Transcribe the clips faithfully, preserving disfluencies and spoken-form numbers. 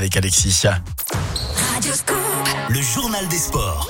avec Alexis. Radioscoop. Le journal des sports.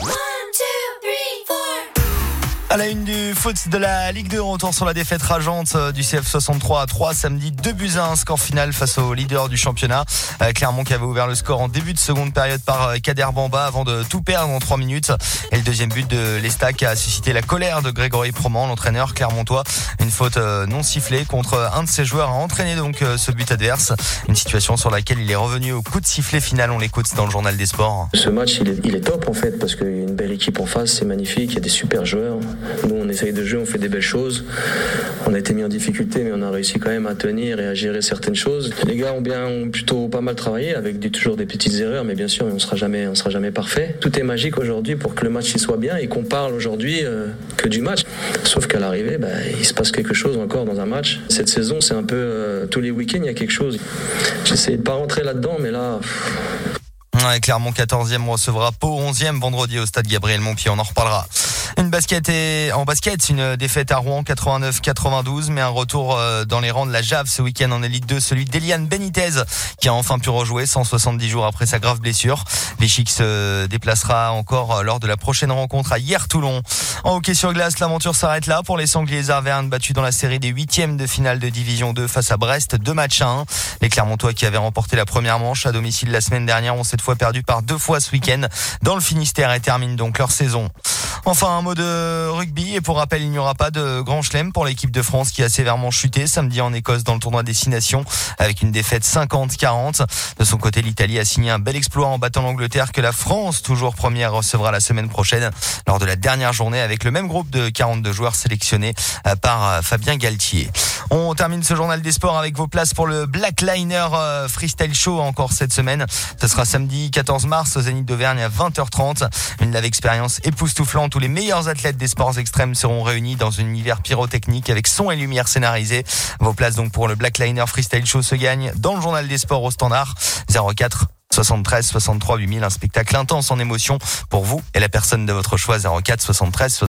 À la une du foot de la Ligue deux, retour sur la défaite rageante du C F soixante-trois à trois samedi, deux buts à un, score final face au leader du championnat. Clermont qui avait ouvert le score en début de seconde période par Kader Bamba avant de tout perdre en trois minutes. Et le deuxième but de l'Estac a suscité la colère de Grégory Proman, l'entraîneur clermontois. Une faute non sifflée contre un de ses joueurs a entraîné donc ce but adverse. Une situation sur laquelle il est revenu au coup de sifflet final. On l'écoute dans le journal des sports. Ce match, il est, il est top en fait parce qu'il y a une belle équipe en face, c'est magnifique, il y a des super joueurs. Nous, on essaye de jouer, on fait des belles choses. On a été mis en difficulté, mais on a réussi quand même à tenir et à gérer certaines choses. Les gars ont bien, ont plutôt pas mal travaillé avec des, toujours des petites erreurs, mais bien sûr, on sera jamais, on sera jamais parfait. Tout est magique aujourd'hui pour que le match y soit bien et qu'on parle aujourd'hui euh, que du match. Sauf qu'à l'arrivée, bah, il se passe quelque chose encore dans un match. Cette saison, c'est un peu euh, tous les week-ends, il y a quelque chose. J'essaie de pas rentrer là-dedans, mais là. Pff... Ouais, Clermont quatorzième recevra Pau onzième vendredi au stade Gabriel Montpied, on en reparlera. Une basket et en basket, une défaite à Rouen quatre-vingt-neuf à quatre-vingt-douze, mais un retour dans les rangs de la J A V ce week-end en Elite deux, celui d'Eliane Benitez qui a enfin pu rejouer cent soixante-dix jours après sa grave blessure. L'Échic se déplacera encore lors de la prochaine rencontre à Hyères-Toulon. En hockey sur glace, l'aventure s'arrête là pour les Sangliers Arvernes battus dans la série des huitièmes de finale de Division deux face à Brest, deux matchs à un. Les Clermontois qui avaient remporté la première manche à domicile la semaine dernière ont cette fois perdu par deux fois ce week-end dans le Finistère et terminent donc leur saison. Enfin, un mot de rugby et pour rappel, il n'y aura pas de grand chelem pour l'équipe de France qui a sévèrement chuté samedi en Écosse dans le tournoi Destination avec une défaite cinquante à quarante. De son côté, l'Italie a signé un bel exploit en battant l'Angleterre que la France, toujours première, recevra la semaine prochaine lors de la dernière journée avec le même groupe de quarante-deux joueurs sélectionnés par Fabien Galtier. On termine ce journal des sports avec vos places pour le Black Liner Freestyle Show encore cette semaine. Ce sera samedi quatorze mars au Zénith d'Auvergne à vingt heures trente. Une live expérience époustouflante où les meilleurs athlètes des sports extrêmes seront réunis dans un univers pyrotechnique avec son et lumière scénarisés. Vos places donc pour le Black Liner Freestyle Show se gagnent dans le journal des sports au standard zéro quatre soixante-treize soixante-trois huit mille. Un spectacle intense en émotion pour vous et la personne de votre choix. Zéro quatre soixante-treize